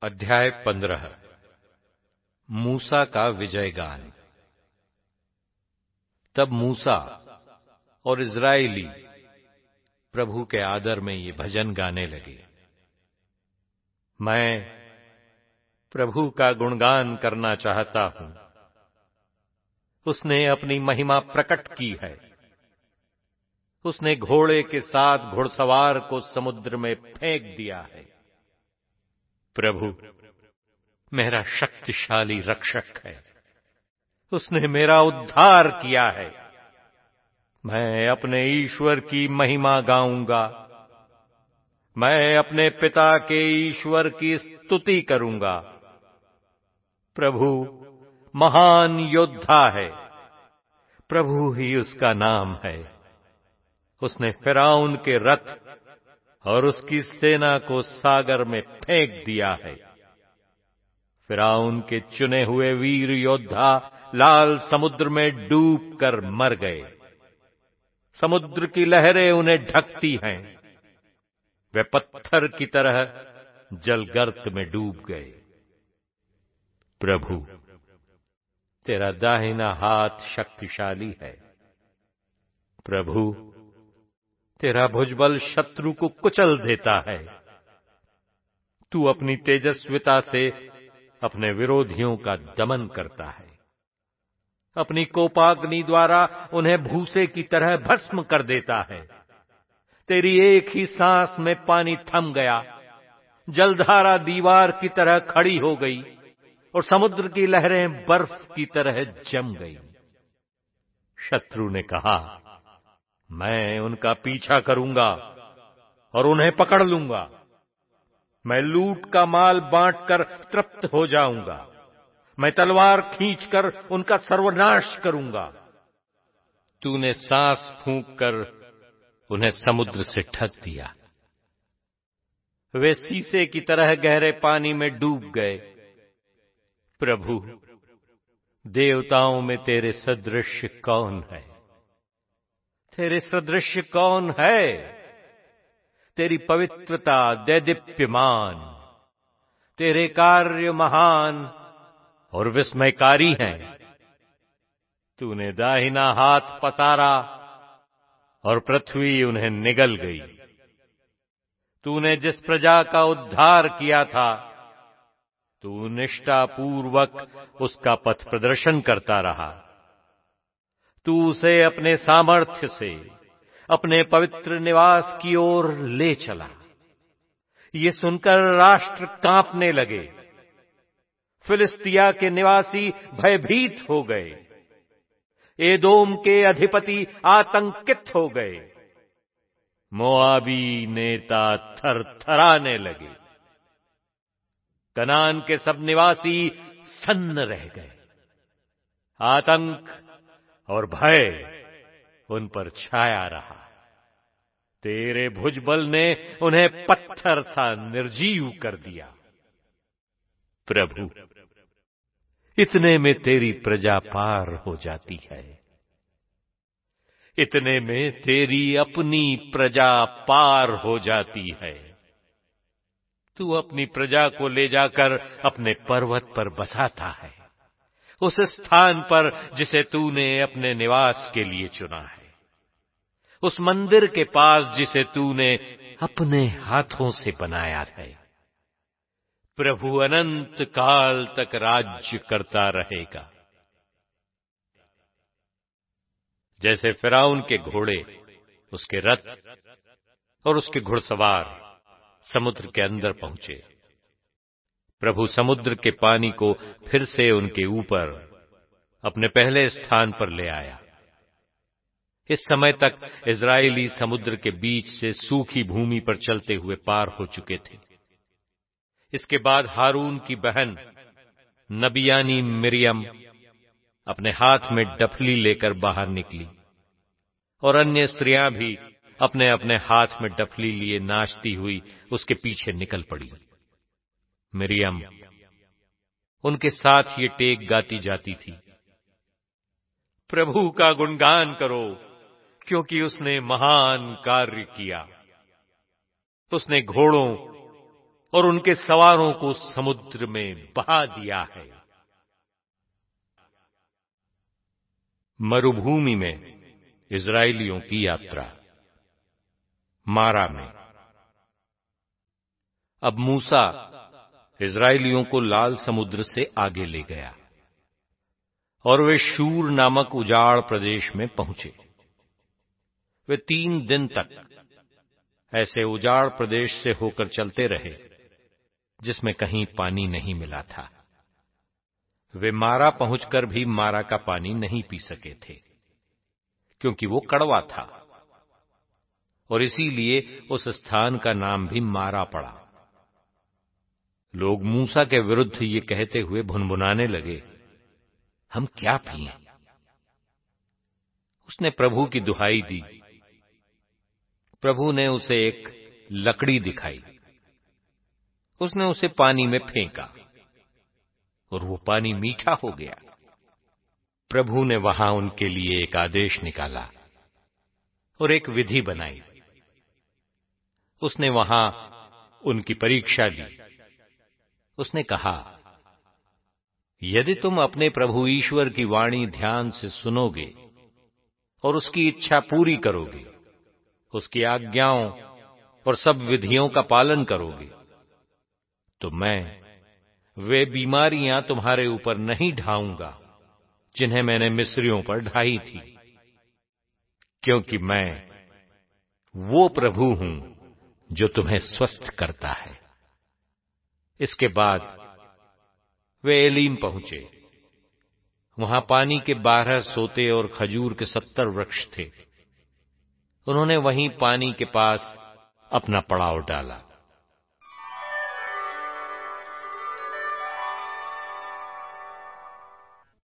अध्याय 15 मूसा का विजय गान। तब मूसा और इस्राएली प्रभु के आदर में ये भजन गाने लगे। मैं प्रभु का गुणगान करना चाहता हूं। उसने अपनी महिमा प्रकट की है। उसने घोड़े के साथ घुड़सवार को समुद्र में फेंक दिया है। प्रभु मेरा शक्तिशाली रक्षक है। उसने मेरा उद्धार किया है। मैं अपने ईश्वर की महिमा गाऊंगा। मैं अपने पिता के ईश्वर की स्तुति करूंगा। प्रभु महान योद्धा है। प्रभु ही उसका नाम है। उसने फिरौन के रथ और उसकी सेना को सागर में फेंक दिया है। फिरौन के चुने हुए वीर योद्धा लाल समुद्र में डूब कर मर गए। समुद्र की लहरें उन्हें ढकती हैं। वे पत्थर की तरह जलगर्त में डूब गए। प्रभु तेरा दाहिना हाथ शक्तिशाली है। प्रभु तेरा भुजबल शत्रु को कुचल देता है। तू अपनी तेजस्विता से अपने विरोधियों का दमन करता है। अपनी कोपाग्नि द्वारा उन्हें भूसे की तरह भस्म कर देता है। तेरी एक ही सांस में पानी थम गया। जलधारा दीवार की तरह खड़ी हो गई और समुद्र की लहरें बर्फ की तरह जम गई। शत्रु ने कहा, मैं उनका पीछा करूंगा और उन्हें पकड़ लूंगा। मैं लूट का माल बांटकर तृप्त हो जाऊंगा। मैं तलवार खींचकर उनका सर्वनाश करूंगा। तूने सांस फूंक कर उन्हें समुद्र से ढक दिया। वे शीशे की तरह गहरे पानी में डूब गए। प्रभु देवताओं में तेरे सदृश कौन है? तेरे सदृश कौन है? तेरी पवित्रता दैदीप्यमान। तेरे कार्य महान और विस्मयकारी हैं। तूने दाहिना हाथ पसारा और पृथ्वी उन्हें निगल गई। तूने जिस प्रजा का उद्धार किया था, तू निष्ठापूर्वक उसका पथ प्रदर्शन करता रहा। तू उसे अपने सामर्थ्य से अपने पवित्र निवास की ओर ले चला। ये सुनकर राष्ट्र कांपने लगे। फिलिस्तिया के निवासी भयभीत हो गए। एदोम के अधिपति आतंकित हो गए। मोआबी नेता थरथराने लगे। कनान के सब निवासी सन्न रह गए। आतंक और भय उन पर छाया रहा। तेरे भुजबल ने उन्हें पत्थर सा निर्जीव कर दिया। प्रभु इतने में तेरी प्रजा पार हो जाती है। इतने में तेरी अपनी प्रजा पार हो जाती है। तू अपनी प्रजा को ले जाकर अपने पर्वत पर बसाता है, उस स्थान पर जिसे तूने अपने निवास के लिए चुना है, उस मंदिर के पास जिसे तूने अपने हाथों से बनाया है। प्रभु अनंत काल तक राज्य करता रहेगा। जैसे फिरौन के घोड़े, उसके रथ और उसके घुड़सवार समुद्र के अंदर पहुंचे, प्रभु समुद्र के पानी को फिर से उनके ऊपर अपने पहले स्थान पर ले आया। इस समय तक इस्राएली समुद्र के बीच से सूखी भूमि पर चलते हुए पार हो चुके थे। इसके बाद हारून की बहन नबियानी मिरियम अपने हाथ में डफली लेकर बाहर निकली और अन्य स्त्रियां भी अपने अपने हाथ में डफली लिए नाचती हुई उसके पीछे निकल पड़ी। मिरियम उनके साथ ये टेक गाती जाती थी, प्रभु का गुणगान करो, क्योंकि उसने महान कार्य किया। उसने घोड़ों और उनके सवारों को समुद्र में बहा दिया है। मरुभूमि में इस्राएलियों की यात्रा। मारा में अब मूसा इस्राएलियों को लाल समुद्र से आगे ले गया और वे शूर नामक उजाड़ प्रदेश में पहुंचे। वे 3 दिन तक ऐसे उजाड़ प्रदेश से होकर चलते रहे जिसमें कहीं पानी नहीं मिला था। वे मारा पहुंचकर भी मारा का पानी नहीं पी सके थे, क्योंकि वो कड़वा था, और इसीलिए उस स्थान का नाम भी मारा पड़ा। लोग मूसा के विरुद्ध ये कहते हुए भुनभुनाने लगे, हम क्या पिएं? उसने प्रभु की दुहाई दी। प्रभु ने उसे एक लकड़ी दिखाई। उसने उसे पानी में फेंका और वो पानी मीठा हो गया। प्रभु ने वहां उनके लिए एक आदेश निकाला और एक विधि बनाई। उसने वहां उनकी परीक्षा ली। उसने कहा, यदि तुम अपने प्रभु ईश्वर की वाणी ध्यान से सुनोगे और उसकी इच्छा पूरी करोगे, उसकी आज्ञाओं और सब विधियों का पालन करोगे, तो मैं वे बीमारियां तुम्हारे ऊपर नहीं ढाऊंगा जिन्हें मैंने मिस्रियों पर ढाई थी, क्योंकि मैं वो प्रभु हूं जो तुम्हें स्वस्थ करता है। इसके बाद वे एलीम पहुंचे। वहां पानी के 12 सोते और खजूर के 70 वृक्ष थे। उन्होंने वहीं पानी के पास अपना पड़ाव डाला।